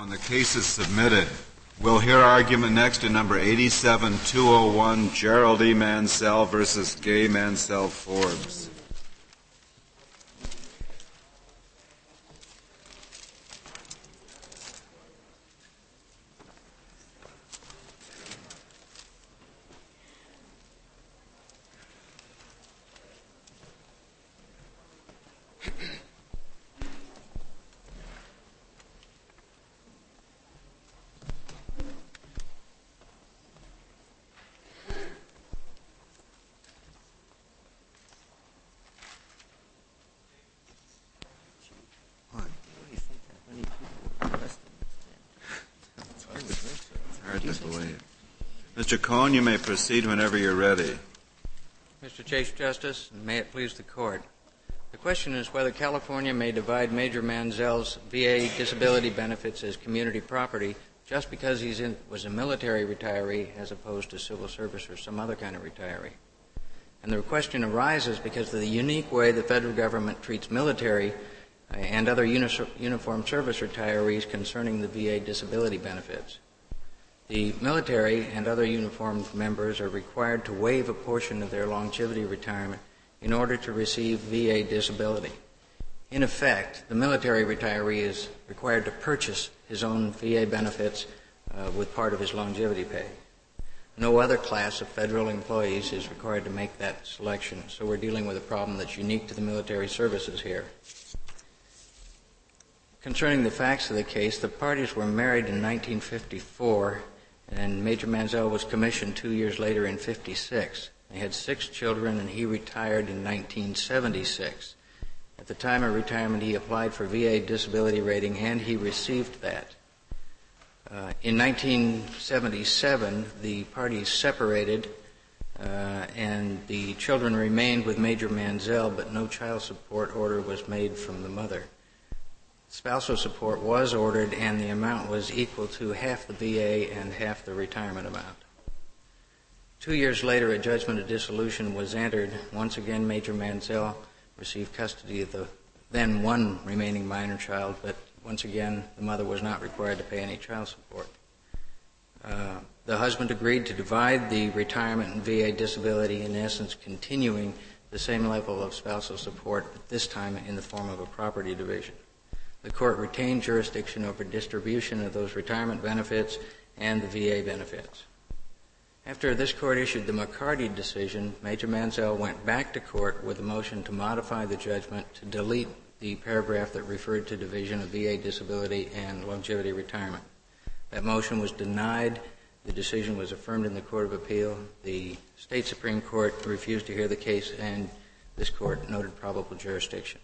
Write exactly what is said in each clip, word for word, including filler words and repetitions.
On the cases submitted, we'll hear argument next in number eighty-seven two oh one, Gerald E. Mansell versus Gay Mansell Forbes. Mister Cohn, you may proceed whenever you're ready. Mister Chief Justice, and may it please the Court. The question is whether California may divide Major Mansell's V A disability benefits as community property just because he was a military retiree as opposed to civil service or some other kind of retiree. And the question arises because of the unique way the federal government treats military and other uni- uniformed service retirees concerning the V A disability benefits. The military and other uniformed members are required to waive a portion of their longevity retirement in order to receive V A disability. In effect, the military retiree is required to purchase his own V A benefits uh, with part of his longevity pay. No other class of federal employees is required to make that selection, so we're dealing with a problem that's unique to the military services here. Concerning the facts of the case, the parties were married in nineteen fifty-four, and Major Mansell was commissioned two years later in fifty-six. They had six children, and he retired in nineteen seventy-six. At the time of retirement, he applied for V A disability rating, and he received that. Uh, in nineteen seventy-seven, the parties separated, uh, and the children remained with Major Mansell, but no child support order was made from the mother. Spousal support was ordered, and the amount was equal to half the V A and half the retirement amount. Two years later, a judgment of dissolution was entered. Once again, Major Mansell received custody of the then one remaining minor child, but once again, the mother was not required to pay any child support. Uh, the husband agreed to divide the retirement and V A disability, in essence continuing the same level of spousal support, but this time in the form of a property division. The court retained jurisdiction over distribution of those retirement benefits and the V A benefits. After this court issued the McCarty decision, Major Mansell went back to court with a motion to modify the judgment to delete the paragraph that referred to division of V A disability and longevity retirement. That motion was denied. The decision was affirmed in the Court of Appeal. The State Supreme Court refused to hear the case, and this court noted probable jurisdiction.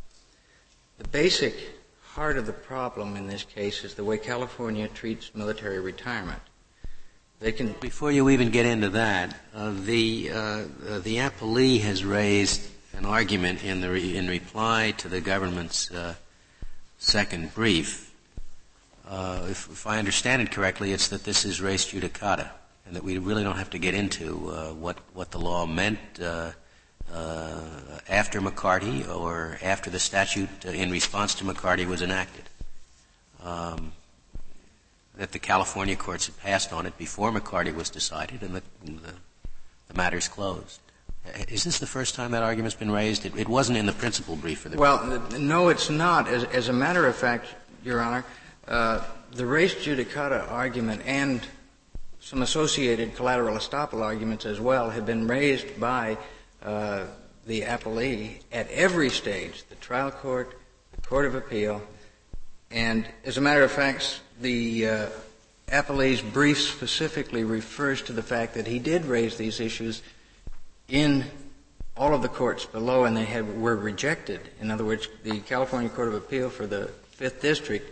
The basic heart of the problem in this case is the way California treats military retirement. They can. Before you even get into that, uh, the uh, uh, the appellee has raised an argument in the re- in reply to the government's uh, second brief. Uh, if, if I understand it correctly, it's that this is res judicata, and that we really don't have to get into uh, what what the law meant uh, uh, after McCarty or after the statute uh, in response to McCarty was enacted. Um, that the California courts had passed on it before McCarty was decided, and the, the, the matter's closed. Is this the first time that argument's been raised? It, it wasn't in the principal brief for the Well, brief. No, it's not. As, as a matter of fact, Your Honor, uh, the res judicata argument and some associated collateral estoppel arguments as well have been raised by uh, the appellee at every stage, the trial court, the Court of Appeal, and as a matter of fact, the uh, appellee's brief specifically refers to the fact that he did raise these issues in all of the courts below, and they had, were rejected. In other words, the California Court of Appeal for the Fifth District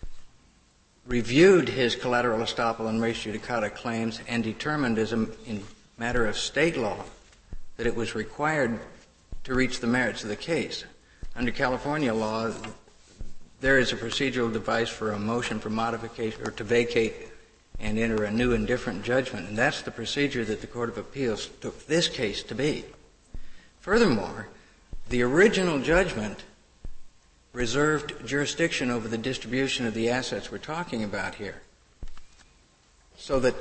reviewed his collateral estoppel and res judicata claims and determined as a in matter of state law that it was required to reach the merits of the case. Under California law, there is a procedural device for a motion for modification or to vacate and enter a new and different judgment, and that's the procedure that the Court of Appeals took this case to be. Furthermore, the original judgment reserved jurisdiction over the distribution of the assets we're talking about here. So that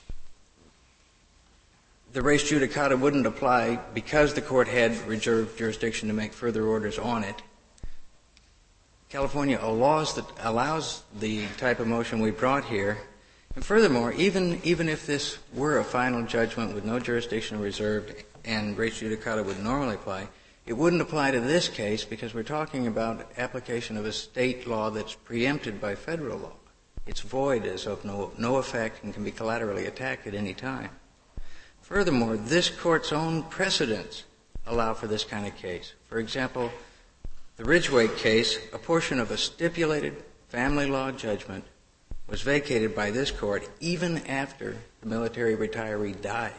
the res judicata wouldn't apply because the court had reserved jurisdiction to make further orders on it. California allows the, allows the type of motion we brought here. And furthermore, even, even if this were a final judgment with no jurisdiction reserved and res judicata would normally apply, it wouldn't apply to this case because we're talking about application of a state law that's preempted by federal law. It's void, is of no, no effect, and can be collaterally attacked at any time. Furthermore, this court's own precedents allow for this kind of case. For example, the Ridgway case, a portion of a stipulated family law judgment was vacated by this court even after the military retiree died.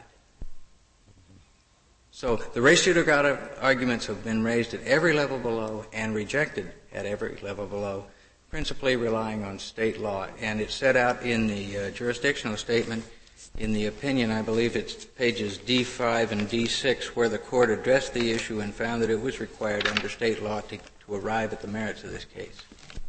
So the res judicata arguments have been raised at every level below and rejected at every level below, principally relying on state law. And it's set out in the uh, jurisdictional statement in the opinion, I believe it's pages D five and D six, where the court addressed the issue and found that it was required under state law to, to arrive at the merits of this case.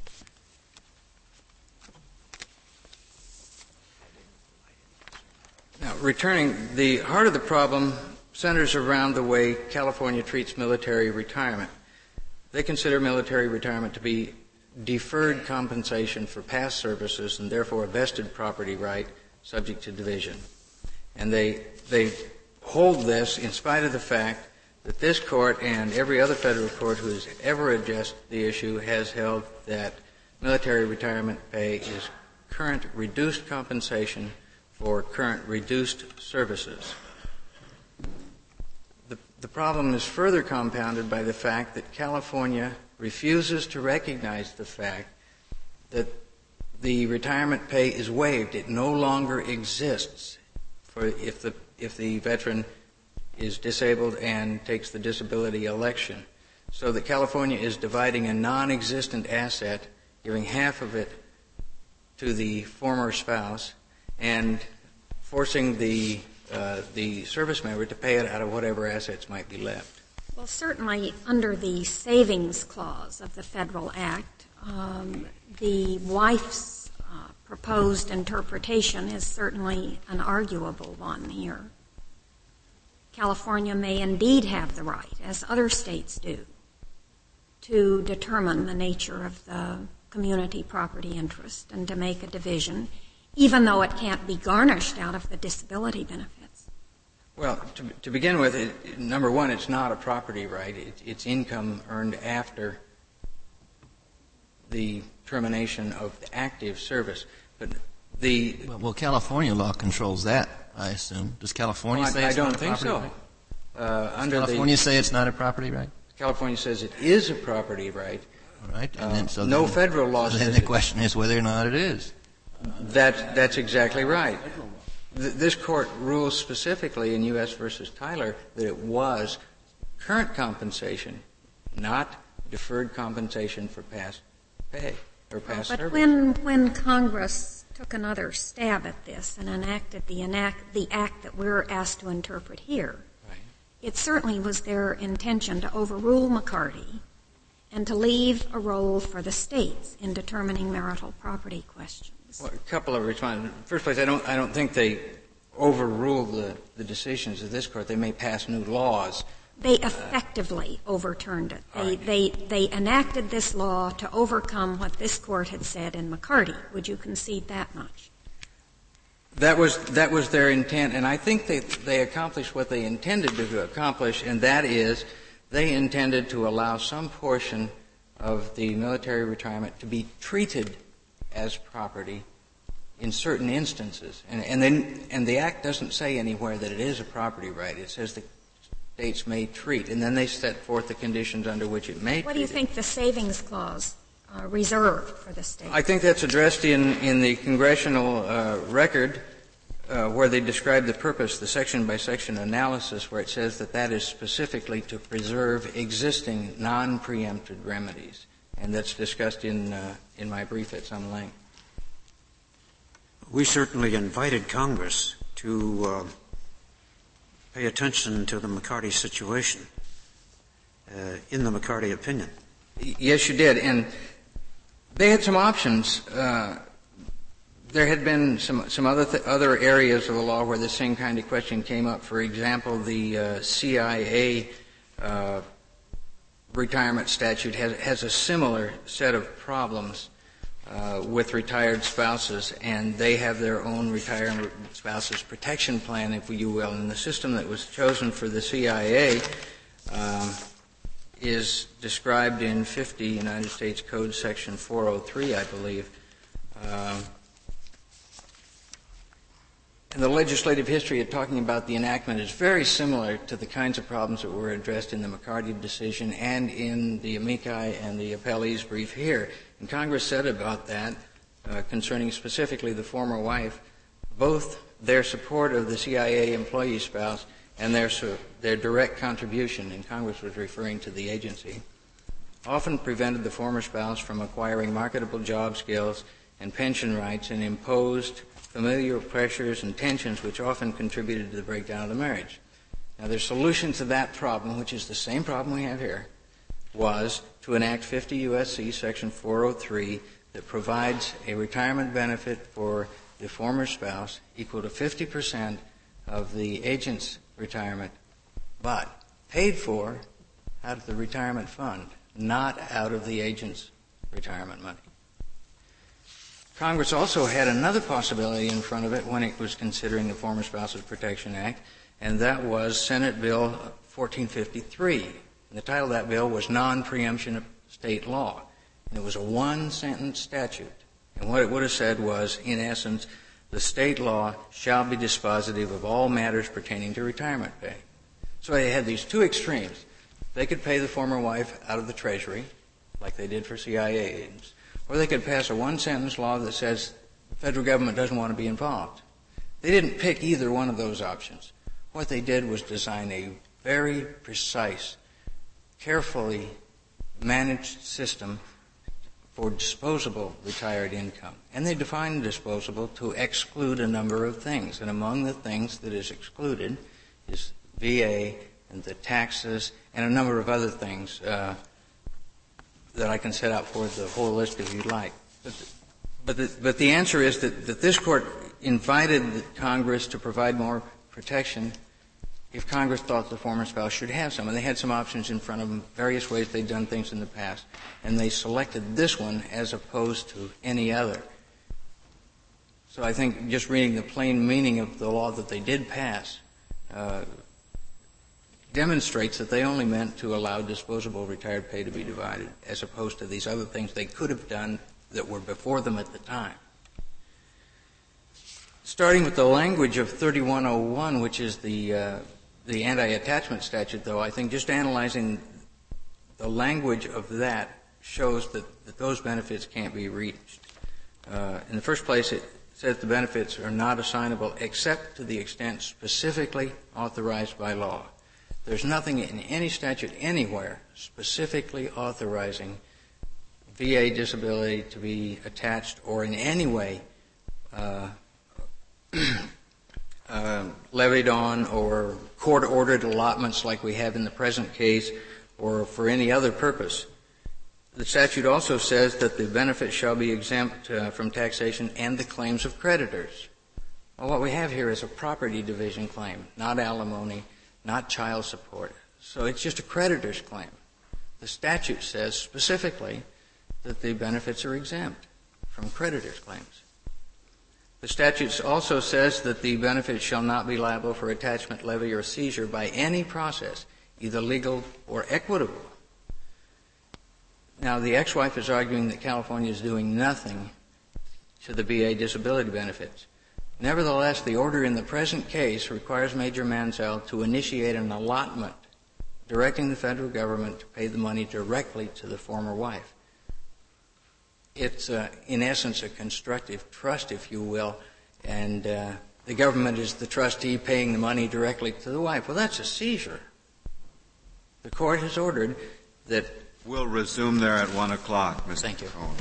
Now, returning, the heart of the problem centers around the way California treats military retirement. They consider military retirement to be deferred compensation for past services and therefore a vested property right subject to division. And they, they hold this in spite of the fact that this court and every other federal court who has ever addressed the issue has held that military retirement pay is current reduced compensation for current reduced services. The, the problem is further compounded by the fact that California refuses to recognize the fact that the retirement pay is waived. It no longer exists for if the if the veteran is disabled and takes the disability election. So that California is dividing a non-existent asset, giving half of it to the former spouse, and forcing the uh, the service member to pay it out of whatever assets might be left. Well, certainly under the Savings Clause of the Federal Act, um, the wife's uh, proposed interpretation is certainly an arguable one here. California may indeed have the right, as other states do, to determine the nature of the community property interest and to make a division, even though it can't be garnished out of the disability benefits. Well, to, to begin with, it, number one, it's not a property right. It, it's income earned after the termination of the active service. But the well, well California law controls that, I assume. Does California well, say I, it's I don't not a think property so. right? Uh, Does under California the, say it's not a property right? California says it is a property right. All right. And Uh, then, so no then, federal law so says then the it. question is whether or not it is. That, that's exactly right. Th- this court rules specifically in U S versus Tyler that it was current compensation, not deferred compensation for past pay or past but service. when when Congress took another stab at this and enacted the enact the act that we're asked to interpret here, Right. it certainly was their intention to overrule McCarty and to leave a role for the states in determining marital property questions. Well, a couple of responses. First place, I don't, I don't think they overrule the, the decisions of this court. They may pass new laws. They effectively uh, overturned it. They, right. they, they enacted this law to overcome what this court had said in McCarty. Would you concede that much? That was, that was their intent, and I think they, they accomplished what they intended to accomplish, and that is they intended to allow some portion of the military retirement to be treated as property in certain instances. And, and then, and the Act doesn't say anywhere that it is a property right. It says the states may treat, and then they set forth the conditions under which it may treat. What do you think the Savings Clause uh, reserved for the states? I think that's addressed in, in the congressional uh, record uh, where they describe the purpose, the section-by-section analysis, where it says that that is specifically to preserve existing non-preempted remedies. And that's discussed in, uh, in my brief at some length. We certainly invited Congress to uh, pay attention to the McCarty situation uh, in the McCarty opinion. Yes, you did. And they had some options. Uh, there had been some, some other, th- other areas of the law where the same kind of question came up. For example, the uh, C I A uh, retirement statute has, has a similar set of problems uh, with retired spouses, and they have their own retired spouses protection plan, if you will. And the system that was chosen for the C I A um, is described in fifty United States Code Section four oh three, I believe. Um, and the legislative history of talking about the enactment is very similar to the kinds of problems that were addressed in the McCarty decision and in the amici and the appellee's brief here. And Congress said about that, uh, concerning specifically the former wife, both their support of the C I A employee spouse and their, their direct contribution, and Congress was referring to the agency, often prevented the former spouse from acquiring marketable job skills and pension rights, and imposed familiar pressures and tensions which often contributed to the breakdown of the marriage. Now, their solution to that problem, which is the same problem we have here, was to enact fifty U S C Section four oh three that provides a retirement benefit for the former spouse equal to fifty percent of the agent's retirement, but paid for out of the retirement fund, not out of the agent's retirement money. Congress also had another possibility in front of it when it was considering the Former Spouses Protection Act, and that was Senate Bill fourteen fifty-three. And the title of that bill was Non-Preemption of State Law. And it was a one-sentence statute. And what it would have said was, in essence, the state law shall be dispositive of all matters pertaining to retirement pay. So they had these two extremes. They could pay the former wife out of the Treasury, like they did for C I A agents, or they could pass a one-sentence law that says the federal government doesn't want to be involved. They didn't pick either one of those options. What they did was design a very precise, carefully managed system for disposable retired income. And they defined disposable to exclude a number of things. And among the things that is excluded is V A and the taxes and a number of other things uh, that I can set out for the whole list if you'd like. But the, but the, but the answer is that, that this Court invited Congress to provide more protection if Congress thought the former spouse should have some. And they had some options in front of them, various ways they'd done things in the past. And they selected this one as opposed to any other. So I think just reading the plain meaning of the law that they did pass uh, demonstrates that they only meant to allow disposable retired pay to be divided, as opposed to these other things they could have done that were before them at the time. Starting with the language of thirty-one oh one, which is the uh, the anti-attachment statute, though, I think just analyzing the language of that shows that, that those benefits can't be reached. Uh, in the first place, it says the benefits are not assignable except to the extent specifically authorized by law. There's nothing in any statute anywhere specifically authorizing V A disability to be attached or in any way uh, uh, levied on or court-ordered allotments like we have in the present case or for any other purpose. The statute also says that the benefit shall be exempt uh, from taxation and the claims of creditors. Well, what we have here is a property division claim, not alimony, not child support. So it's just a creditor's claim. The statute says specifically that the benefits are exempt from creditors' claims. The statute also says that the benefit shall not be liable for attachment, levy, or seizure by any process, either legal or equitable. Now, the ex-wife is arguing that California is doing nothing to the V A disability benefits. Nevertheless, the order in the present case requires Major Mansell to initiate an allotment directing the federal government to pay the money directly to the former wife. It's, uh, in essence, a constructive trust, if you will, and uh, the government is the trustee paying the money directly to the wife. Well, that's a seizure. The court has ordered that. We'll resume there at one o'clock, Mister Thank you. Cohen.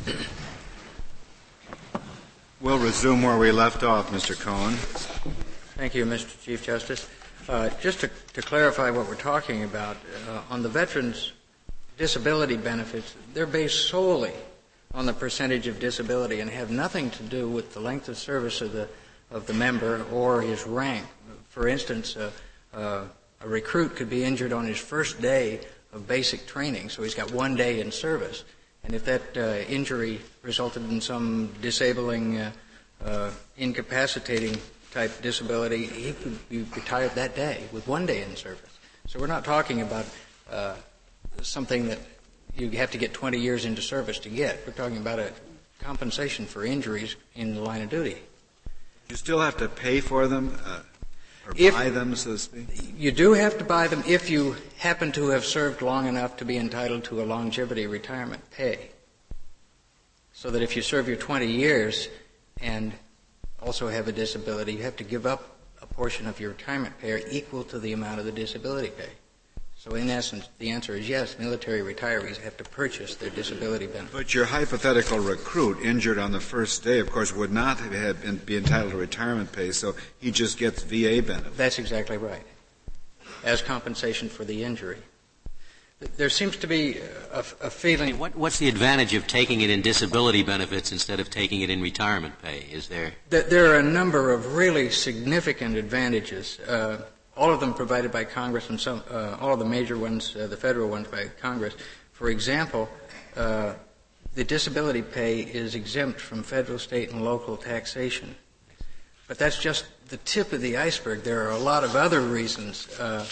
We'll resume where we left off, Mister Cohen. Thank you, Mister Chief Justice. Uh, just to, to clarify what we're talking about, uh, on the veterans' disability benefits, they're based solely on the percentage of disability and have nothing to do with the length of service of the of the member or his rank. For instance, uh, uh, a recruit could be injured on his first day of basic training, so he's got one day in service. And if that uh, injury resulted in some disabling, uh, uh, incapacitating type disability, he could be retired that day with one day in service. So we're not talking about uh, something that you have to get twenty years into service to get. We're talking about a compensation for injuries in the line of duty. You still have to pay for them, uh, or if, buy them, so to speak? You do have to buy them if you happen to have served long enough to be entitled to a longevity retirement pay. So that if you serve your twenty years and also have a disability, you have to give up a portion of your retirement pay equal to the amount of the disability pay. So in essence, the answer is yes, military retirees have to purchase their disability benefits. But your hypothetical recruit injured on the first day, of course, would not have been, be entitled to retirement pay, so he just gets V A benefits. That's exactly right, as compensation for the injury. There seems to be a, a feeling... What, what's the advantage of taking it in disability benefits instead of taking it in retirement pay? Is there... There are a number of really significant advantages. Uh, all of them provided by Congress, and some, uh, all of the major ones, uh, the federal ones by Congress. For example, uh, the disability pay is exempt from federal, state, and local taxation. But that's just the tip of the iceberg. There are a lot of other reasons. Uh,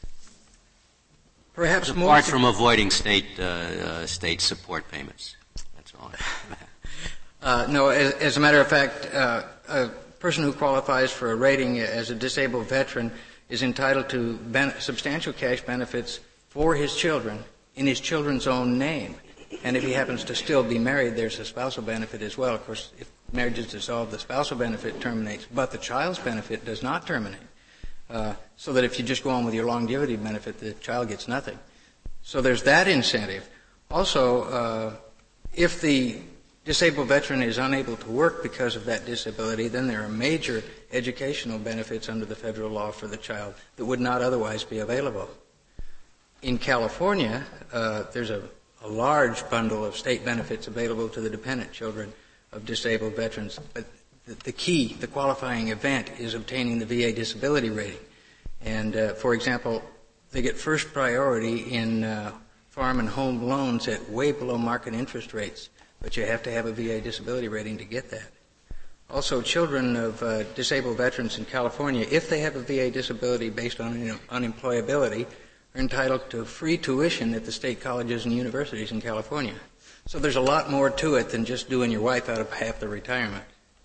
perhaps Apart more from avoiding state uh, uh, state support payments. That's all. uh, no, as, as a matter of fact, uh, a person who qualifies for a rating as a disabled veteran is entitled to ben- substantial cash benefits for his children in his children's own name. And if he happens to still be married, there's a spousal benefit as well. Of course, if marriage is dissolved, the spousal benefit terminates, but the child's benefit does not terminate. Uh, so that if you just go on with your longevity benefit, the child gets nothing. So there's that incentive. Also, uh, if the disabled veteran is unable to work because of that disability, then there are major educational benefits under the federal law for the child that would not otherwise be available. In California, uh, there's a, a large bundle of state benefits available to the dependent children of disabled veterans, but the, the key, the qualifying event, is obtaining the V A disability rating. And, uh, for example, they get first priority in uh, farm and home loans at way below market interest rates, but you have to have a V A disability rating to get that. Also, children of uh, disabled veterans in California, if they have a V A disability based on you know, unemployability, are entitled to free tuition at the state colleges and universities in California. So there's a lot more to it than just doing your wife out of half the retirement.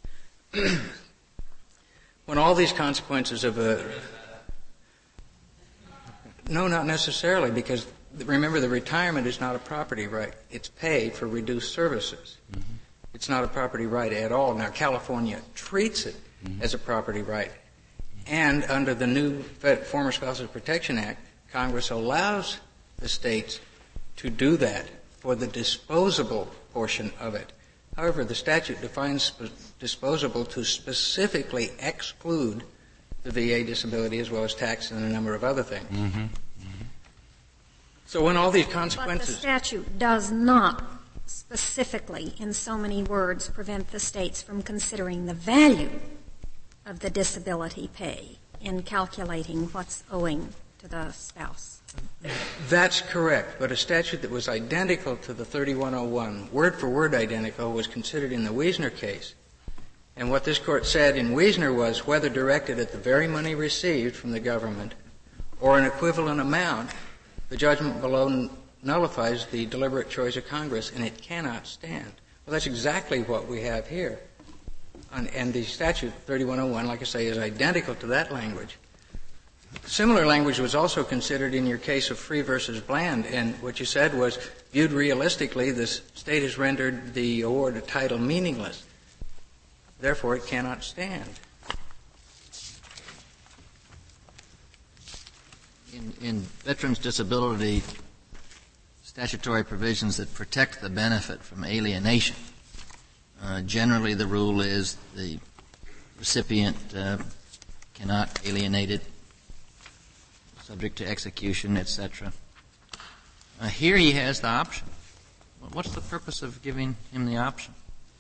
When all these consequences of a... No, not necessarily, because remember, the retirement is not a property right. It's pay for reduced services. Mm-hmm. It's not a property right at all. Now, California treats it mm-hmm. as a property right. And under the new Former Spouses Protection Act, Congress allows the states to do that for the disposable portion of it. However, the statute defines sp- disposable to specifically exclude the V A disability as well as tax and a number of other things. Mm-hmm. Mm-hmm. So when all these consequences... But the statute does not specifically, in so many words, prevent the states from considering the value of the disability pay in calculating what's owing to the spouse. That's correct, but a statute that was identical to the thirty-one oh one, word for word identical, was considered in the Wiesner case. And what this court said in Wiesner was whether directed at the very money received from the government or an equivalent amount, the judgment below nullifies the deliberate choice of Congress, and it cannot stand. Well, that's exactly what we have here. And, and the statute, thirty-one oh one, like I say, is identical to that language. Similar language was also considered in your case of Free versus Bland, and what you said was, viewed realistically, the state has rendered the award of title meaningless. Therefore, it cannot stand. In, in veterans' disability statutory provisions that protect the benefit from alienation, uh, generally the rule is the recipient uh, cannot alienate it, subject to execution, et cetera. Uh, here he has the option. What's the purpose of giving him the option?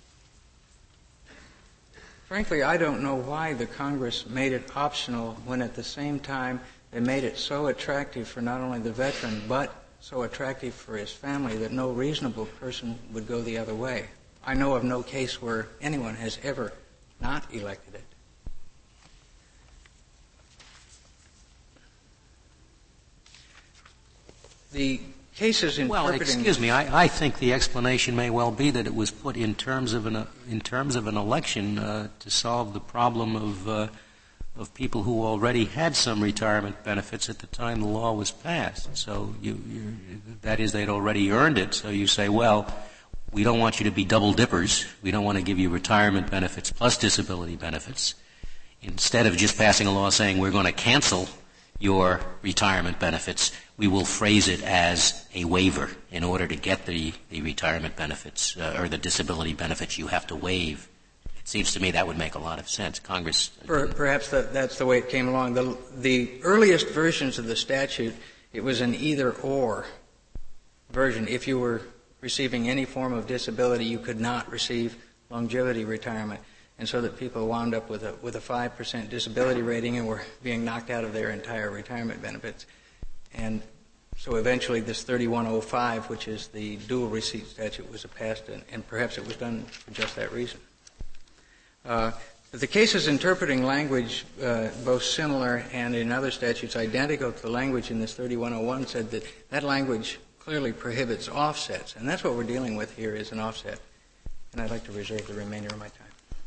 Frankly, I don't know why the Congress made it optional when at the same time they made it so attractive for not only the veteran but so attractive for his family that no reasonable person would go the other way. I know of no case where anyone has ever not elected it. The cases well, interpreting... excuse me. I, I think the explanation may well be that it was put in terms of an uh, in terms of an election uh, to solve the problem of uh, of people who already had some retirement benefits at the time the law was passed. So you, you, that is, they'd already earned it. So you say, well, we don't want you to be double dippers. We don't want to give you retirement benefits plus disability benefits. Instead of just passing a law saying we're going to cancel your retirement benefits, we will phrase it as a waiver. In order to get the, the retirement benefits uh, or the disability benefits, you have to waive. It seems to me that would make a lot of sense. Congress... Per, perhaps that, that's the way it came along. The, the earliest versions of the statute, it was an either-or version. If you were receiving any form of disability, you could not receive longevity retirement. And so that people wound up with a with a five percent disability rating and were being knocked out of their entire retirement benefits. And so eventually this thirty-one oh five, which is the dual receipt statute, was passed, and, and perhaps it was done for just that reason. Uh, but the cases interpreting language, uh, both similar and in other statutes identical to the language in this thirty-one oh one, said that that language clearly prohibits offsets. And that's what we're dealing with here, is an offset. And I'd like to reserve the remainder of my time.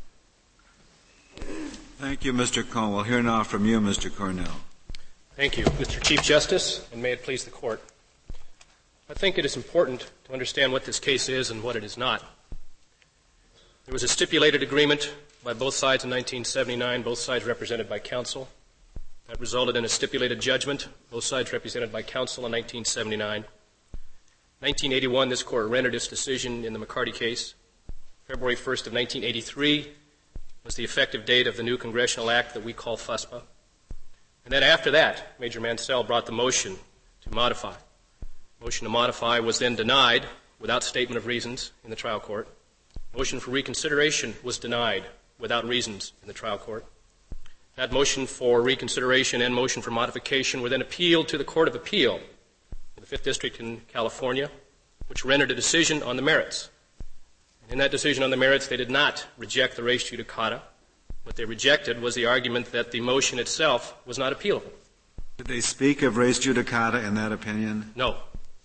Thank you, Mister Cohn. We'll hear now from you, Mister Cornell. Thank you, Mister Chief Justice, and may it please the Court. I think it is important to understand what this case is and what it is not. There was a stipulated agreement by both sides in nineteen seventy-nine, both sides represented by counsel. That resulted in a stipulated judgment, both sides represented by counsel in nineteen seventy-nine. nineteen eighty-one, this Court rendered its decision in the McCarty case. February first of nineteen eighty-three was the effective date of the new congressional act that we call FUSPA. And then after that, Major Mansell brought the motion to modify. Motion to modify was then denied without statement of reasons in the trial court. Motion for reconsideration was denied without reasons in the trial court. That motion for reconsideration and motion for modification were then appealed to the Court of Appeal in the Fifth District in California, which rendered a decision on the merits. In that decision on the merits, they did not reject the res judicata. What they rejected was the argument that the motion itself was not appealable. Did they speak of res judicata in that opinion? No.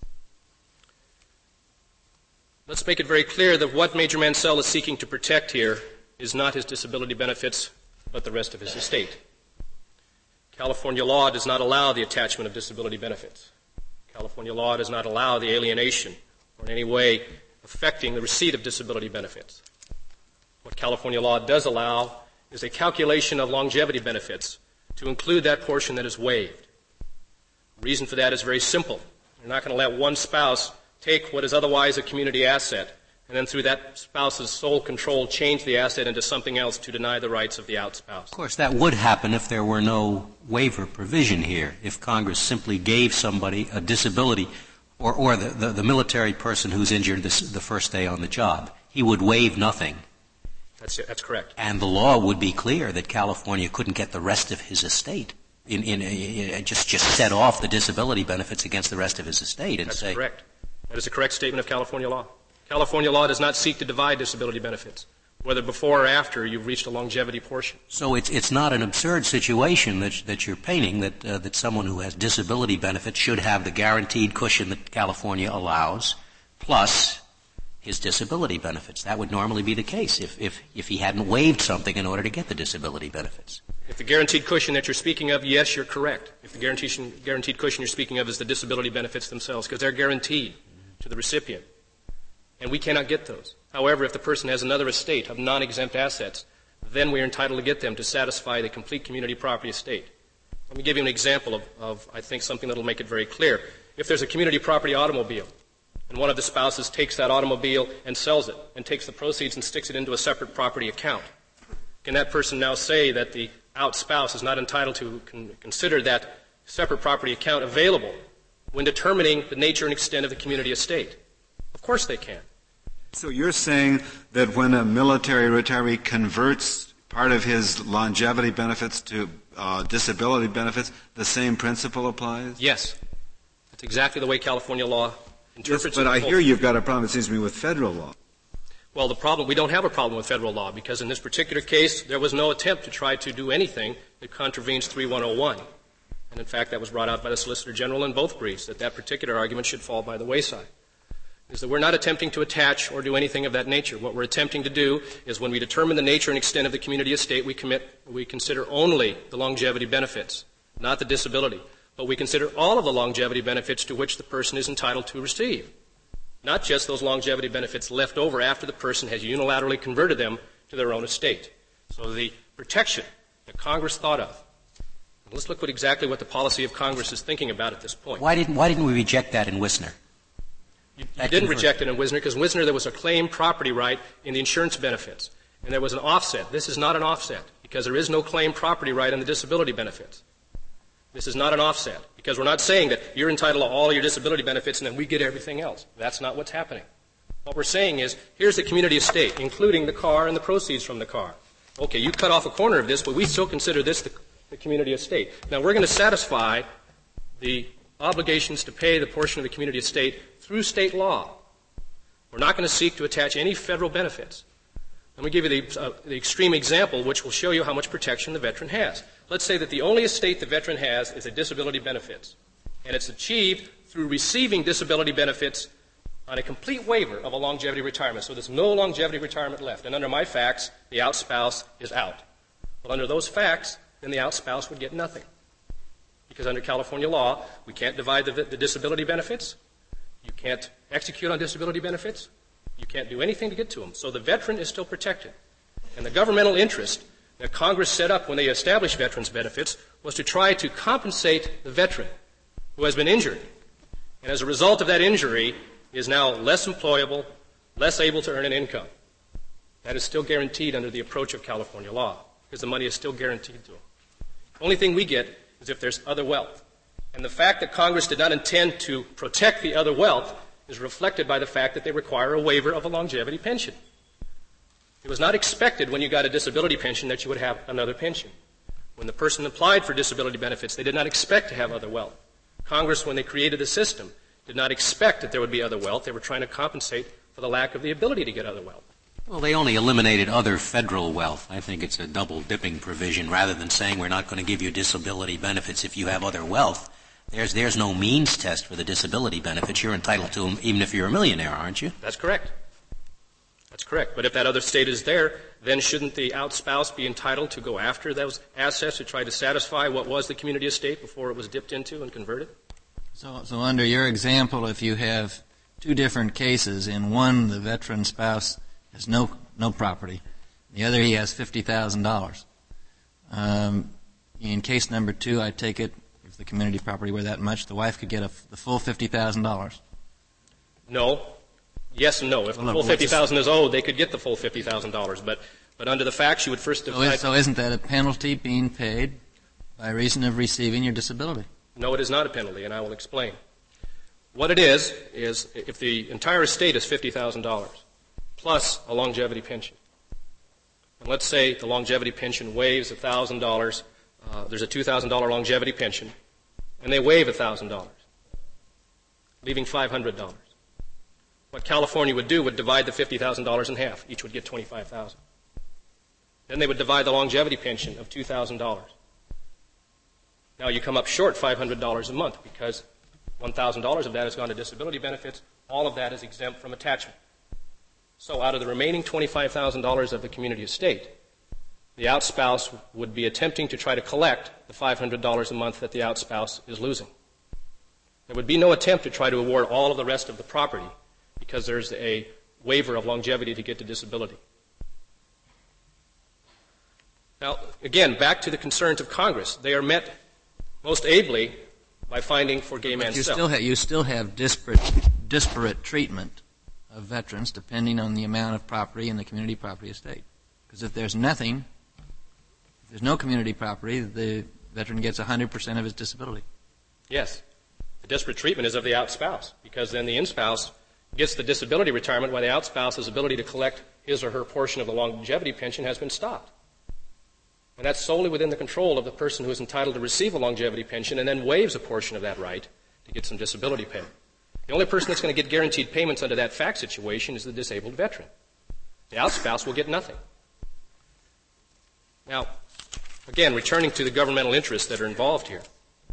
Let's make it very clear that what Major Mansell is seeking to protect here is not his disability benefits, but the rest of his estate. California law does not allow the attachment of disability benefits. California law does not allow the alienation or in any way affecting the receipt of disability benefits. What California law does allow is a calculation of longevity benefits to include that portion that is waived. The reason for that is very simple. You're not going to let one spouse take what is otherwise a community asset and then through that spouse's sole control change the asset into something else to deny the rights of the out spouse. Of course, that would happen if there were no waiver provision here, if Congress simply gave somebody a disability or, or the, the, the military person who's injured this, the first day on the job. He would waive nothing. That's, that's correct. And the law would be clear that California couldn't get the rest of his estate, in, in, in, just, just set off the disability benefits against the rest of his estate and that's say... That's correct. That is a correct statement of California law. California law does not seek to divide disability benefits, whether before or after you've reached a longevity portion. So it's it's not an absurd situation that that you're painting, that uh, that someone who has disability benefits should have the guaranteed cushion that California allows, plus his disability benefits. That would normally be the case if if if he hadn't waived something in order to get the disability benefits. If the guaranteed cushion that you're speaking of, yes, you're correct. If the guaranteed guaranteed cushion you're speaking of is the disability benefits themselves, because they're guaranteed to the recipient. And we cannot get those. However, if the person has another estate of non-exempt assets, then we are entitled to get them to satisfy the complete community property estate. Let me give you an example of, of I think, something that will make it very clear. If there's a community property automobile, and one of the spouses takes that automobile and sells it, and takes the proceeds and sticks it into a separate property account, can that person now say that the out spouse is not entitled to con- consider that separate property account available when determining the nature and extent of the community estate. Of course they can. So you're saying that when a military retiree converts part of his longevity benefits to uh, disability benefits, the same principle applies? Yes. That's exactly the way California law interprets yes, but it. I hear you've got a problem, it seems to me, with federal law. Well, the problem, we don't have a problem with federal law because in this particular case, there was no attempt to try to do anything that contravenes three one oh one. And in fact, that was brought out by the Solicitor General in both briefs, that that particular argument should fall by the wayside. Is that we're not attempting to attach or do anything of that nature. What we're attempting to do is when we determine the nature and extent of the community estate, we commit, we consider only the longevity benefits, not the disability. But we consider all of the longevity benefits to which the person is entitled to receive. Not just those longevity benefits left over after the person has unilaterally converted them to their own estate. So the protection that Congress thought of. Let's look at exactly what the policy of Congress is thinking about at this point. Why didn't, why didn't we reject that in Wisner? You, you didn't reject it in Wisner because Wisner there was a claimed property right in the insurance benefits. And there was an offset. This is not an offset because there is no claimed property right in the disability benefits. This is not an offset because we're not saying that you're entitled to all your disability benefits and then we get everything else. That's not what's happening. What we're saying is here's the community estate, including the car and the proceeds from the car. Okay, you cut off a corner of this, but we still consider this the, the community estate. Now, we're going to satisfy the obligations to pay the portion of the community estate through state law. We're not going to seek to attach any federal benefits. Let me give you the, uh, the extreme example, which will show you how much protection the veteran has. Let's say that the only estate the veteran has is a disability benefits, and it's achieved through receiving disability benefits on a complete waiver of a longevity retirement. So there's no longevity retirement left. And under my facts, the out spouse is out. Well, under those facts, then the out spouse would get nothing. Because under California law, we can't divide the, the disability benefits. You can't execute on disability benefits. You can't do anything to get to them. So the veteran is still protected. And the governmental interest that Congress set up when they established veterans' benefits was to try to compensate the veteran who has been injured. And as a result of that injury, is now less employable, less able to earn an income. That is still guaranteed under the approach of California law, because the money is still guaranteed to them. The only thing we get is if there's other wealth. And the fact that Congress did not intend to protect the other wealth is reflected by the fact that they require a waiver of a longevity pension. It was not expected when you got a disability pension that you would have another pension. When the person applied for disability benefits, they did not expect to have other wealth. Congress, when they created the system, did not expect that there would be other wealth. They were trying to compensate for the lack of the ability to get other wealth. Well, they only eliminated other federal wealth. I think it's a double-dipping provision. Rather than saying we're not going to give you disability benefits if you have other wealth, there's, there's no means test for the disability benefits. You're entitled to them even if you're a millionaire, aren't you? That's correct. That's correct. But if that other state is there, then shouldn't the out spouse be entitled to go after those assets to try to satisfy what was the community estate before it was dipped into and converted? So, so under your example, if you have two different cases, in one the veteran spouse has no no property, in the other he has fifty thousand dollars. Um, in case number two, I take it, if the community property were that much, the wife could get a, the full fifty thousand dollars. No. Yes and no. If well, the no, full fifty thousand dollars is owed, they could get the full fifty thousand dollars. But but under the facts, you would first so, divide. is, so isn't that a penalty being paid by reason of receiving your disability? No, it is not a penalty, and I will explain. What it is, is if the entire estate is fifty thousand dollars plus a longevity pension, and let's say the longevity pension waives one thousand dollars, uh, there's a two thousand dollars longevity pension, and they waive one thousand dollars, leaving five hundred dollars. What California would do would divide the fifty thousand dollars in half. Each would get twenty-five thousand dollars. Then they would divide the longevity pension of two thousand dollars. Now you come up short five hundred dollars a month because one thousand dollars of that has gone to disability benefits. All of that is exempt from attachment. So out of the remaining twenty-five thousand dollars of the community estate, the out spouse would be attempting to try to collect the five hundred dollars a month that the out spouse is losing. There would be no attempt to try to award all of the rest of the property because there's a waiver of longevity to get to disability. Now, again, back to the concerns of Congress. They are met most ably by finding for gay But man's you self. still have, you still have disparate, disparate treatment of veterans depending on the amount of property in the community property estate. Because if there's nothing, there's no community property, the veteran gets one hundred percent of his disability. Yes. The disparate treatment is of the outspouse, because then the in-spouse gets the disability retirement while the outspouse's ability to collect his or her portion of the longevity pension has been stopped. And that's solely within the control of the person who is entitled to receive a longevity pension and then waives a portion of that right to get some disability pay. The only person that's going to get guaranteed payments under that fact situation is the disabled veteran. The outspouse will get nothing. Now, again, returning to the governmental interests that are involved here.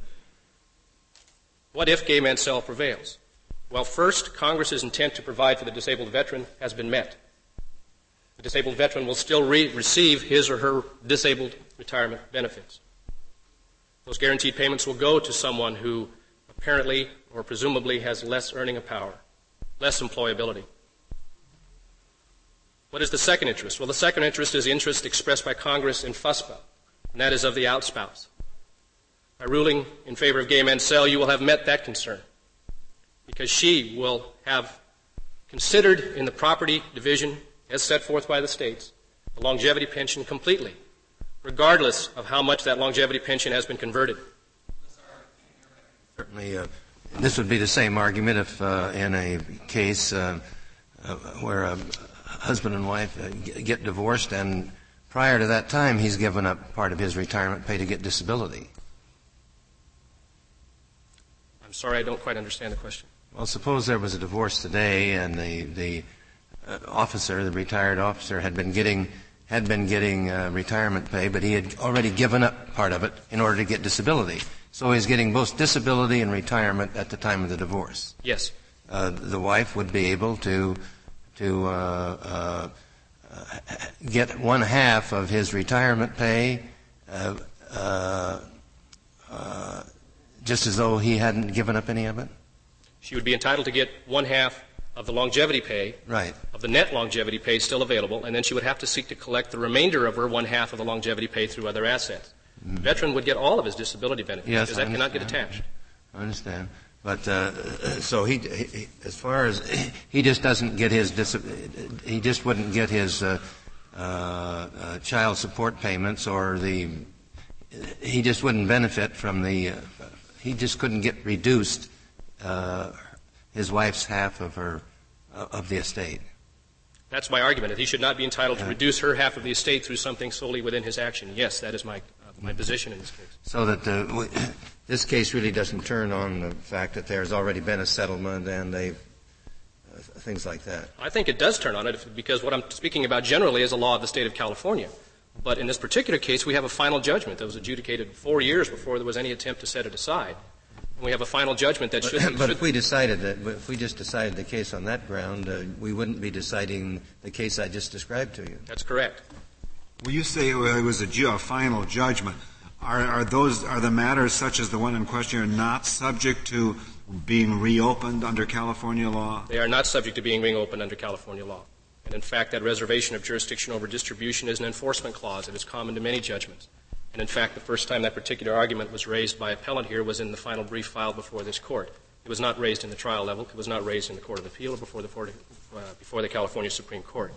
What if Gay Mansell prevails? Well, first, Congress's intent to provide for the disabled veteran has been met. The disabled veteran will still re- receive his or her disabled retirement benefits. Those guaranteed payments will go to someone who apparently or presumably has less earning power, less employability. What is the second interest? Well, the second interest is the interest expressed by Congress in FUSPA, and that is of the outspouse. By ruling in favor of Gay Mansell, you will have met that concern, because she will have considered in the property division as set forth by the states the longevity pension completely, regardless of how much that longevity pension has been converted. Certainly, uh, this would be the same argument if uh, in a case uh, uh, where a husband and wife uh, get divorced, and prior to that time he's given up part of his retirement pay to get disability. I'm sorry, I don't quite understand the question. Well, suppose there was a divorce today, and the the uh, officer, the retired officer, had been getting had been getting uh, retirement pay, but he had already given up part of it in order to get disability. So he's getting both disability and retirement at the time of the divorce. Yes. Uh, the wife would be able to to uh, uh, uh, get one half of his retirement pay, uh, uh, uh, just as though he hadn't given up any of it. She would be entitled to get one half of the longevity pay, right, of the net longevity pay still available, and then she would have to seek to collect the remainder of her one half of the longevity pay through other assets. Mm-hmm. The veteran would get all of his disability benefits, yes, because that cannot get attached. I understand. But uh, so he, he, as far as he just doesn't get his, he just wouldn't get his uh, uh, uh, child support payments, or the, he just wouldn't benefit from the, uh, he just couldn't get reduced uh, his wife's half of her uh, of the estate. That's my argument, that he should not be entitled to uh, reduce her half of the estate through something solely within his action. Yes, that is my uh, my position in this case. So that uh, w- this case really doesn't turn on the fact that there's already been a settlement and they uh, things like that. I think it does turn on it, because what I'm speaking about generally is a law of the state of California. But in this particular case, we have a final judgment that was adjudicated four years before there was any attempt to set it aside. And we have a final judgment that should. But should, if we decided that, if we just decided the case on that ground, uh, we wouldn't be deciding the case I just described to you. That's correct. Well, you say it was a, ju- a final judgment. Are, are those are the matters such as the one in question are not subject to being reopened under California law? They are not subject to being reopened under California law. And in fact, that reservation of jurisdiction over distribution is an enforcement clause that is common to many judgments. And in fact, the first time that particular argument was raised by appellant here was in the final brief filed before this court. It was not raised in the trial level. It was not raised in the Court of Appeal or before the, uh, before the California Supreme Court.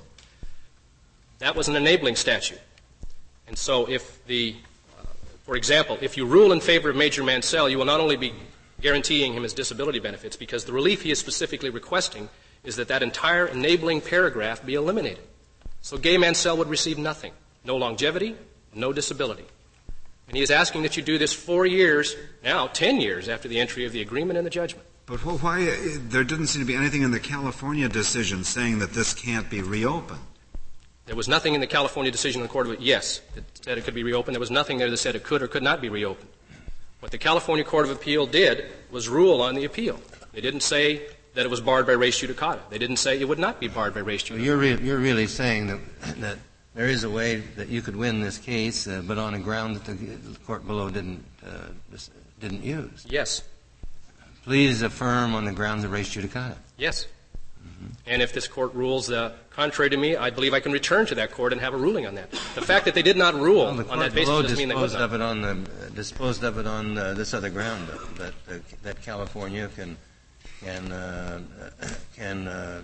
That was an enabling statute. And so if the, uh, for example, if you rule in favor of Major Mansell, you will not only be guaranteeing him his disability benefits, because the relief he is specifically requesting is that that entire enabling paragraph be eliminated. So Gay Mansell would receive nothing. No longevity, no disability. And he is asking that you do this four years, now ten years, after the entry of the agreement and the judgment. But why, there didn't seem to be anything in the California decision saying that this can't be reopened. There was nothing in the California decision in the Court of Appeal, yes, that said it could be reopened. There was nothing there that said it could or could not be reopened. What the California Court of Appeal did was rule on the appeal. They didn't say that it was barred by res judicata. They didn't say it would not be barred by res judicata. Well, you're, re- you're really saying that, that there is a way that you could win this case, uh, but on a ground that the, the court below didn't uh, didn't use. Yes. Please affirm on the grounds of res judicata. Yes. Mm-hmm. And if this court rules uh, contrary to me, I believe I can return to that court and have a ruling on that. The fact that they did not rule well, the on that court basis below doesn't mean they would disposed not. of it on the uh, disposed of it on uh, this other ground, uh, that uh, that California can can uh, can uh,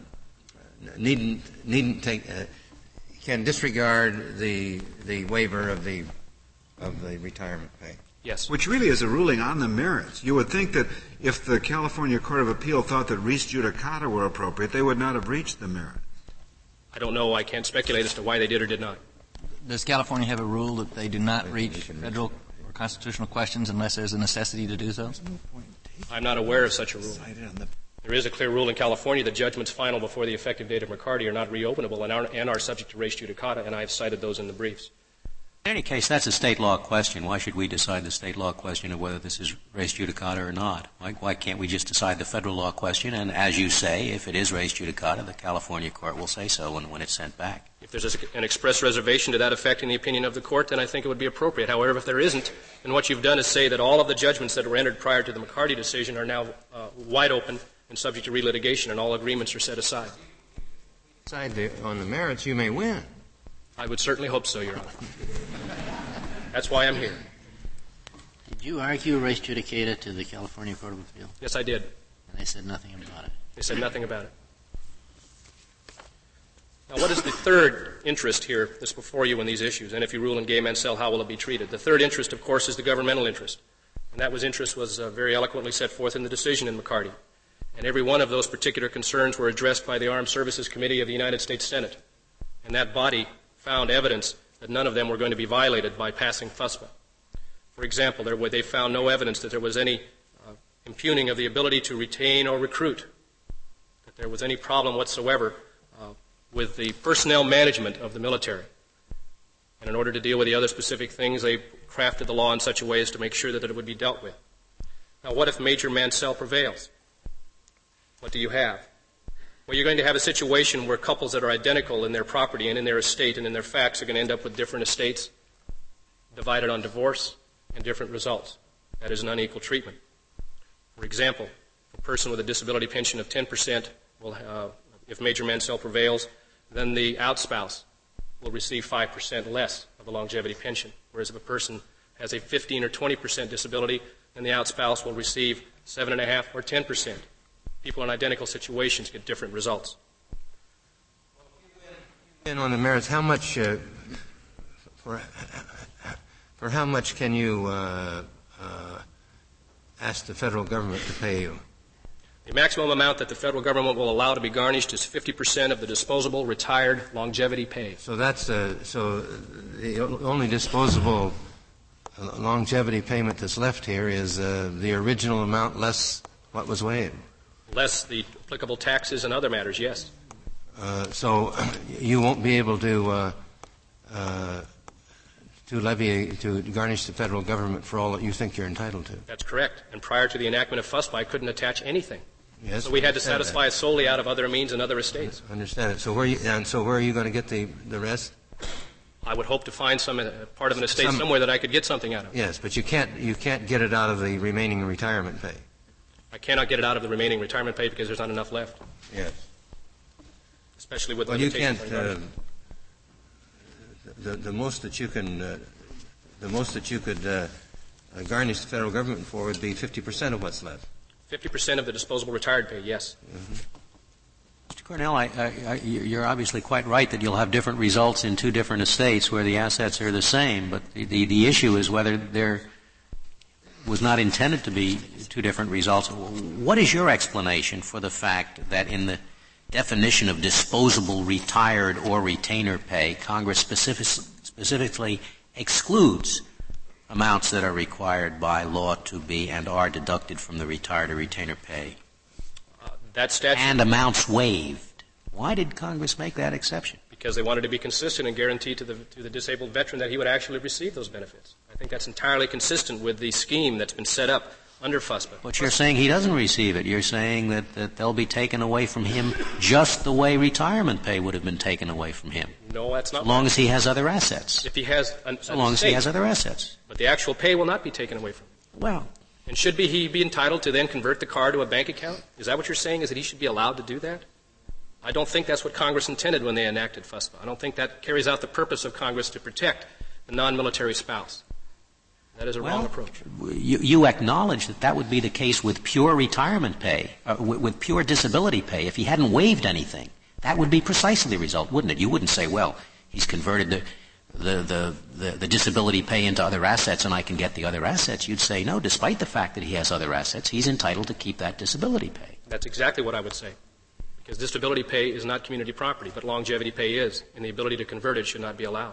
needn't needn't take. Uh, can disregard the the waiver of the of the retirement pay. Yes. Which really is a ruling on the merits. You would think that if the California Court of Appeal thought that res judicata were appropriate, they would not have reached the merits. I don't know. I can't speculate as to why they did or did not. Does California have a rule that they do not reach federal or constitutional questions unless there's a necessity to do so? I'm not aware of such a rule. There is a clear rule in California that judgments final before the effective date of McCarty are not reopenable and are, and are subject to res judicata, and I have cited those in the briefs. In any case, that's a state law question. Why should we decide the state law question of whether this is res judicata or not? Why, why can't we just decide the federal law question? And as you say, if it is res judicata, the California court will say so when, when it's sent back. If there's a, an express reservation to that effect in the opinion of the court, then I think it would be appropriate. However, if there isn't, then what you've done is say that all of the judgments that were entered prior to the McCarty decision are now uh, wide open and subject to relitigation, and all agreements are set aside. Decide the, on the merits, you may win. I would certainly hope so, Your Honor. That's why I'm here. Did you argue res judicata to the California Court of Appeal? Yes, I did. And they said nothing about it. They said nothing about it. Now, what is the third interest here that's before you in these issues? And if you rule in Gay Mansell, how will it be treated? The third interest, of course, is the governmental interest. And that was interest was uh, very eloquently set forth in the decision in McCarty. And every one of those particular concerns were addressed by the Armed Services Committee of the United States Senate. And that body found evidence that none of them were going to be violated by passing FUSPA. For example, there were, they found no evidence that there was any uh, impugning of the ability to retain or recruit, that there was any problem whatsoever uh, with the personnel management of the military. And in order to deal with the other specific things, they crafted the law in such a way as to make sure that it would be dealt with. Now, what if Major Mansell prevails? What do you have? Well, you're going to have a situation where couples that are identical in their property and in their estate and in their facts are going to end up with different estates, divided on divorce, and different results. That is an unequal treatment. For example, a person with a disability pension of ten percent will, uh, if Major Mansell prevails, then the outspouse will receive five percent less of a longevity pension. Whereas if a person has a fifteen or twenty percent disability, then the outspouse will receive seven point five or ten percent. People in identical situations get different results. And on the merits, how much, uh, for, for how much can you uh, uh, ask the federal government to pay you? The maximum amount that the federal government will allow to be garnished is fifty percent of the disposable retired longevity pay. So that's uh, so the only disposable longevity payment that's left here is uh, the original amount less what was waived. Less the applicable taxes and other matters, yes. Uh, so you won't be able to uh, uh, to levy to garnish the federal government for all that you think you're entitled to. That's correct. And prior to the enactment of FUSPA, I couldn't attach anything. Yes. So we had to satisfy that. it solely out of other means and other estates. I understand it. So where you, and so where are you going to get the the rest? I would hope to find some uh, part of an estate some, somewhere that I could get something out of. Yes, but you can't you can't get it out of the remaining retirement pay. I cannot get it out of the remaining retirement pay because there's not enough left. Yes. Especially with well, you can't. Uh, the the most that you can uh, the most that you could uh, uh, garnish the federal government for would be fifty percent of what's left. Fifty percent of the disposable retired pay, yes. Mm-hmm. Mister Cornell, I, I, I, you're obviously quite right that you'll have different results in two different estates where the assets are the same, but the, the, the issue is whether there was not intended to be two different results. What is your explanation for the fact that in the definition of disposable retired or retainer pay, Congress specific, specifically excludes amounts that are required by law to be and are deducted from the retired or retainer pay? That statute, and amounts waived. Why did Congress make that exception? Because they wanted to be consistent and guarantee to the, to the disabled veteran that he would actually receive those benefits. I think that's entirely consistent with the scheme that's been set up under FUSPA. But you're saying he doesn't receive it. You're saying that, that they'll be taken away from him just the way retirement pay would have been taken away from him. No, that's not. As long as he has other assets. If he has an, so long as he has other assets. But the actual pay will not be taken away from him. Well. And should be he be entitled to then convert the car to a bank account? Is that what you're saying, is that he should be allowed to do that? I don't think that's what Congress intended when they enacted FUSPA. I don't think that carries out the purpose of Congress to protect the non-military spouse. That is a well, wrong approach. You, you acknowledge that that would be the case with pure retirement pay, uh, with, with pure disability pay. If he hadn't waived anything, that would be precisely the result, wouldn't it? You wouldn't say, well, he's converted the the, the, the, the disability pay into other assets and I can get the other assets, you'd say no, despite the fact that he has other assets, he's entitled to keep that disability pay. That's exactly what I would say. Because disability pay is not community property, but longevity pay is, and the ability to convert it should not be allowed.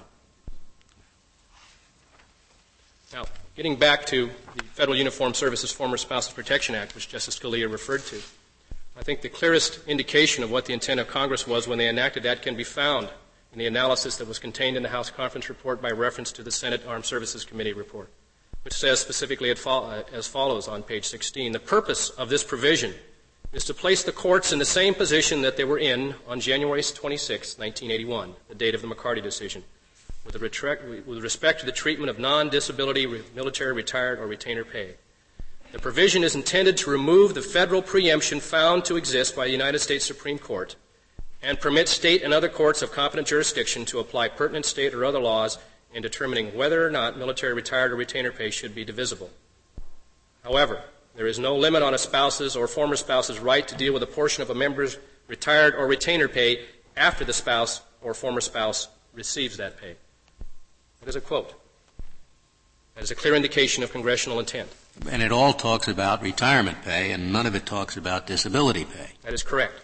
Now, getting back to the Federal Uniformed Services Former Spouses Protection Act, which Justice Scalia referred to, I think the clearest indication of what the intent of Congress was when they enacted that can be found in the analysis that was contained in the House Conference Report by reference to the Senate Armed Services Committee report, which says specifically as follows on page sixteen, the purpose of this provision is to place the courts in the same position that they were in on January twenty-sixth, nineteen eighty-one, the date of the McCarty decision, with, retract, with respect to the treatment of non-disability military retired or retainer pay. The provision is intended to remove the federal preemption found to exist by the United States Supreme Court and permit state and other courts of competent jurisdiction to apply pertinent state or other laws in determining whether or not military retired or retainer pay should be divisible. However, there is no limit on a spouse's or former spouse's right to deal with a portion of a member's retired or retainer pay after the spouse or former spouse receives that pay. That is a quote. That is a clear indication of congressional intent. And it all talks about retirement pay, and none of it talks about disability pay. That is correct.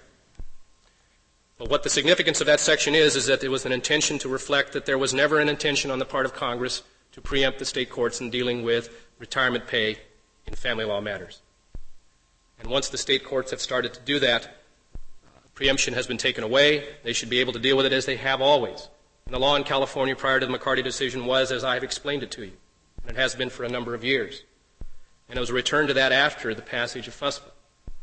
But what the significance of that section is, is that there was an intention to reflect that there was never an intention on the part of Congress to preempt the state courts in dealing with retirement pay in family law matters. And once the state courts have started to do that, preemption has been taken away. They should be able to deal with it as they have always. And the law in California prior to the McCarty decision was as I have explained it to you. And it has been for a number of years. And it was a return to that after the passage of FUSPA.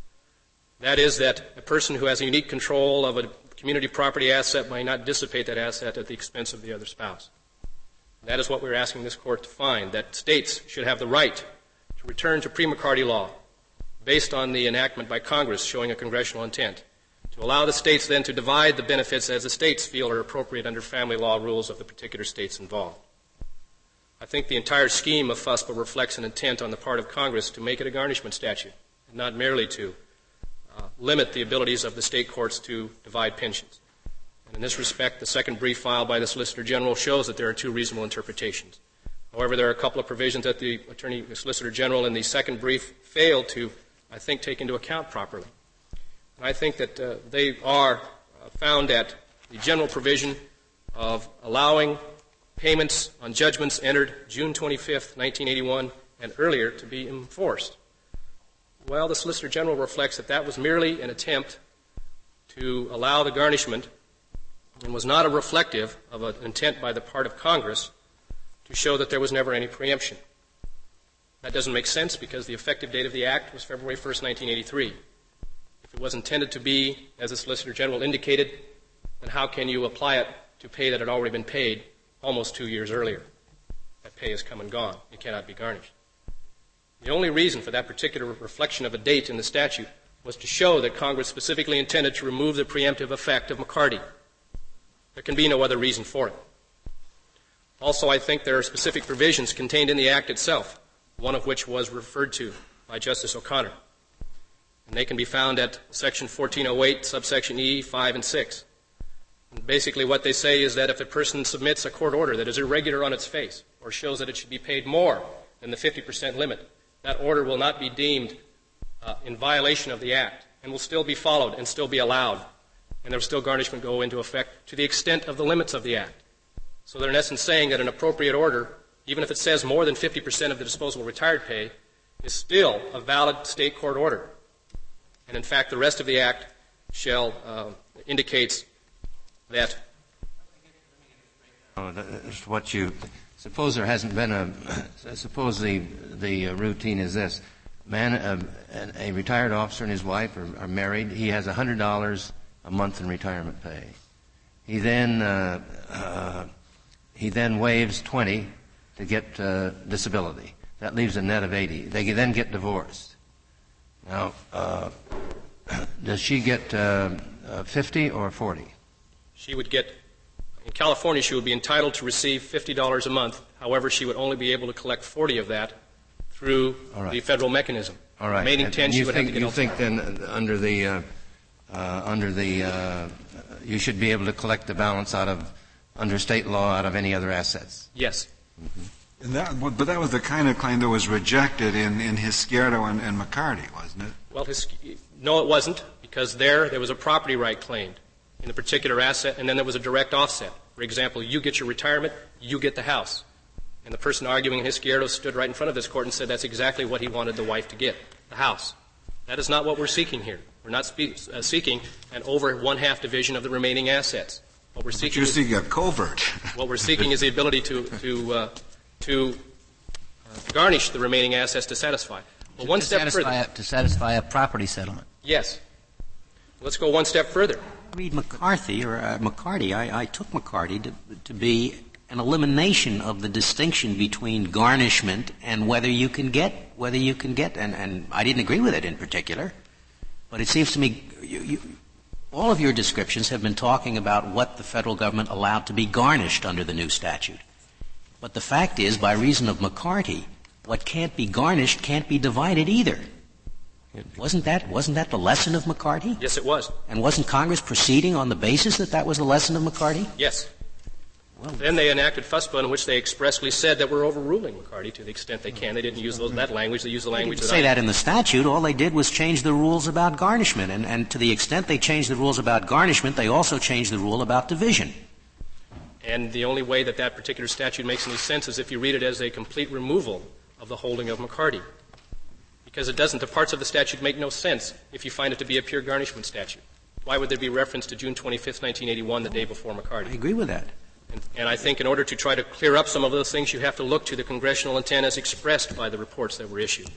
That is that a person who has a unique control of a community property asset may not dissipate that asset at the expense of the other spouse. And that is what we're asking this court to find, that states should have the right to return to pre-McCarty law based on the enactment by Congress showing a congressional intent to allow the states then to divide the benefits as the states feel are appropriate under family law rules of the particular states involved. I think the entire scheme of FUSPA reflects an intent on the part of Congress to make it a garnishment statute, and not merely to uh, limit the abilities of the state courts to divide pensions. And in this respect, the second brief filed by the Solicitor General shows that there are two reasonable interpretations. However, there are a couple of provisions that the Attorney the Solicitor General in the second brief failed to, I think, take into account properly. And I think that uh, they are uh, found at the general provision of allowing payments on judgments entered June twenty-fifth, nineteen eighty-one, and earlier to be enforced. Well, the Solicitor General reflects that that was merely an attempt to allow the garnishment and was not a reflective of an intent by the part of Congress to show that there was never any preemption. That doesn't make sense because the effective date of the Act was February first, nineteen eighty-three. If it was intended to be, as the Solicitor General indicated, then how can you apply it to pay that had already been paid almost two years earlier? That pay has come and gone. It cannot be garnished. The only reason for that particular reflection of a date in the statute was to show that Congress specifically intended to remove the preemptive effect of McCarty. There can be no other reason for it. Also, I think there are specific provisions contained in the Act itself, one of which was referred to by Justice O'Connor. And they can be found at Section fourteen oh eight, subsection E, five and six. And basically what they say is that if a person submits a court order that is irregular on its face or shows that it should be paid more than the fifty percent limit, that order will not be deemed uh, in violation of the Act and will still be followed and still be allowed. And there will still garnishment go into effect to the extent of the limits of the Act. So they're in essence saying that an appropriate order, even if it says more than fifty percent of the disposable retired pay, is still a valid state court order. And in fact, the rest of the Act shall uh, indicates that. Oh, that's what you suppose there hasn't been a. Suppose the the routine is this: man, a, a retired officer and his wife are, are married. He has a hundred dollars a month in retirement pay. He then uh, uh, he then waives twenty to get uh, disability. That leaves a net of eighty. They then get divorced. Now, uh, does she get uh, uh, fifty or forty? She would get, in California, she would be entitled to receive fifty dollars a month. However, she would only be able to collect forty of that through right. the federal mechanism. All right. Remaining and, ten, and she you would think, have to get. You think then uh, under the uh, uh, under the uh, you should be able to collect the balance out of under state law out of any other assets. Yes. Mm-hmm. And that, but that was the kind of claim that was rejected in, in Hisquierdo and, and McCarty, wasn't it? Well, his, no, it wasn't, because there, there was a property right claimed in a particular asset, and then there was a direct offset. For example, you get your retirement, you get the house. And the person arguing in Hisquierdo stood right in front of this court and said that's exactly what he wanted the wife to get, the house. That is not what we're seeking here. We're not spe- uh, seeking an over one-half division of the remaining assets. What we're seeking but you're is, seeking a covert. What we're seeking is the ability to to uh, to uh, garnish the remaining assets to satisfy. Well, to, one to step satisfy further. A, to satisfy a property settlement. Yes. Let's go one step further. Read McCarthy or uh, McCarty. I, I took McCarty to, to be an elimination of the distinction between garnishment and whether you can get whether you can get and, and I didn't agree with it in particular, but it seems to me you, you, all of your descriptions have been talking about what the federal government allowed to be garnished under the new statute. But the fact is, by reason of McCarty, what can't be garnished can't be divided either. Wasn't that wasn't that the lesson of McCarty? Yes, it was. And wasn't Congress proceeding on the basis that that was the lesson of McCarty? Yes. Well, then they enacted FUSPA, in which they expressly said that we're overruling McCarty to the extent they can. They didn't use those, that language. They used the language they didn't that say I that in the statute. All they did was change the rules about garnishment. And, and to the extent they changed the rules about garnishment, they also changed the rule about division. And the only way that that particular statute makes any sense is if you read it as a complete removal of the holding of McCarty. Because it doesn't. The parts of the statute make no sense if you find it to be a pure garnishment statute. Why would there be reference to June twenty-fifth, nineteen eighty-one, the day before McCarty? I agree with that. And, and I think in order to try to clear up some of those things, you have to look to the congressional intent as expressed by the reports that were issued.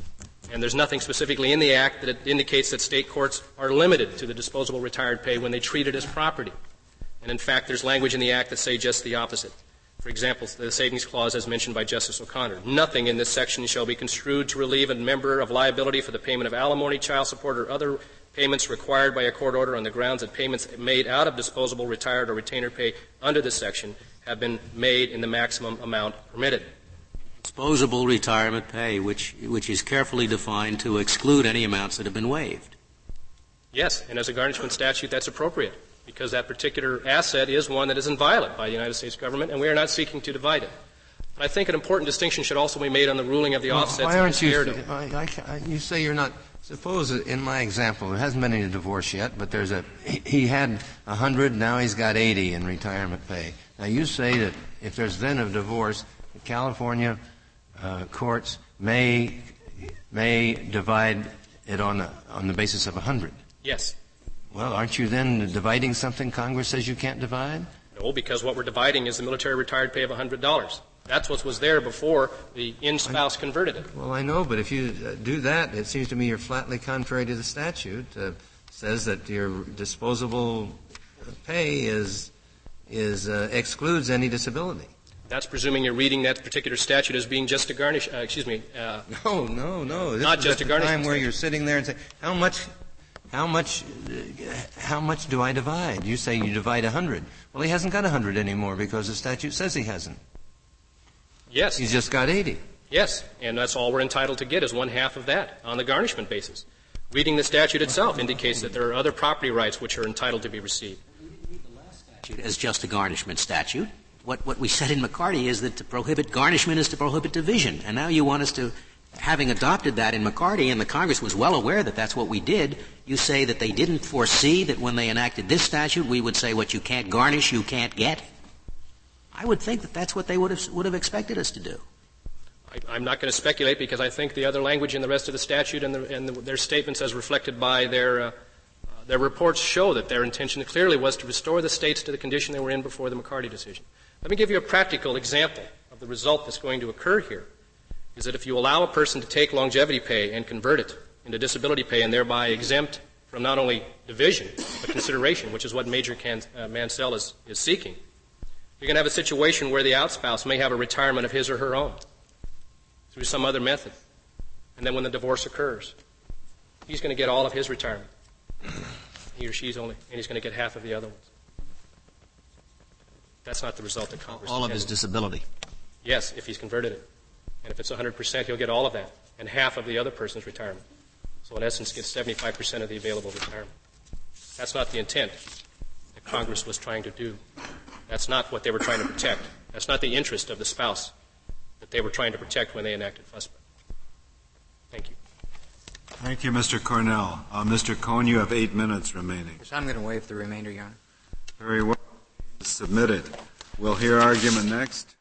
And there's nothing specifically in the Act that indicates that state courts are limited to the disposable retired pay when they treat it as property. And in fact, there's language in the Act that say just the opposite. For example, the Savings Clause, as mentioned by Justice O'Connor. Nothing in this section shall be construed to relieve a member of liability for the payment of alimony, child support, or other payments required by a court order on the grounds that payments made out of disposable, retired, or retainer pay under this section have been made in the maximum amount permitted. Disposable retirement pay, which, which is carefully defined to exclude any amounts that have been waived. Yes, and as a garnishment statute, that's appropriate, because that particular asset is one that is inviolate by the United States government, and we are not seeking to divide it. But I think an important distinction should also be made on the ruling of the well, offsets. Why aren't you? I, I, I, you say you're not. Suppose in my example, there hasn't been any divorce yet, but there's a he, he had a hundred, now he's got eighty in retirement pay. Now you say that if there's then a divorce, the California uh, courts may may divide it on a, on the basis of a hundred. Yes. Well, aren't you then dividing something Congress says you can't divide? No, because what we're dividing is the military retired pay of one hundred dollars. That's what was there before the in-spouse converted it. Well, I know, but if you uh, do that, it seems to me you're flatly contrary to the statute. Uh, says that your disposable pay is is uh, excludes any disability. That's presuming you're reading that particular statute as being just a garnish. Uh, excuse me. Uh, no, no, no. This not is just at a the garnish. Time where you're sitting there and say, how much, how much, uh, how much do I divide? You say you divide a hundred. Well, he hasn't got a hundred anymore because the statute says he hasn't. Yes. He's just got eighty. Yes, and that's all we're entitled to get is one half of that on the garnishment basis. Reading the statute itself indicates that there are other property rights which are entitled to be received. As just a garnishment statute. What, what we said in McCarty is that to prohibit garnishment is to prohibit division. And now you want us to, having adopted that in McCarty, and the Congress was well aware that that's what we did, you say that they didn't foresee that when they enacted this statute we would say what you can't garnish, you can't get? I would think that that's what they would have, would have expected us to do. I, I'm not going to speculate because I think the other language in the rest of the statute and, the, and the, their statements as reflected by their, uh, their reports show that their intention clearly was to restore the states to the condition they were in before the McCarty decision. Let me give you a practical example of the result that's going to occur here, is that if you allow a person to take longevity pay and convert it into disability pay and thereby exempt from not only division but consideration, which is what Major Can, uh, Mansell is, is seeking, you're going to have a situation where the outspouse may have a retirement of his or her own through some other method. And then when the divorce occurs, he's going to get all of his retirement. He or she's only, and he's going to get half of the other ones. That's not the result that Congress All intended. of his disability. Yes, if he's converted it. And if it's one hundred percent, he'll get all of that, and half of the other person's retirement. So in essence, gets seventy-five percent of the available retirement. That's not the intent that Congress was trying to do That's not what they were trying to protect. That's not the interest of the spouse that they were trying to protect when they enacted F U S P A. Thank you. Thank you, Mister Cornell. Uh, Mister Cohn, you have eight minutes remaining. Yes, I'm going to waive the remainder, Your Honor. Very well. Submitted. We'll hear argument next.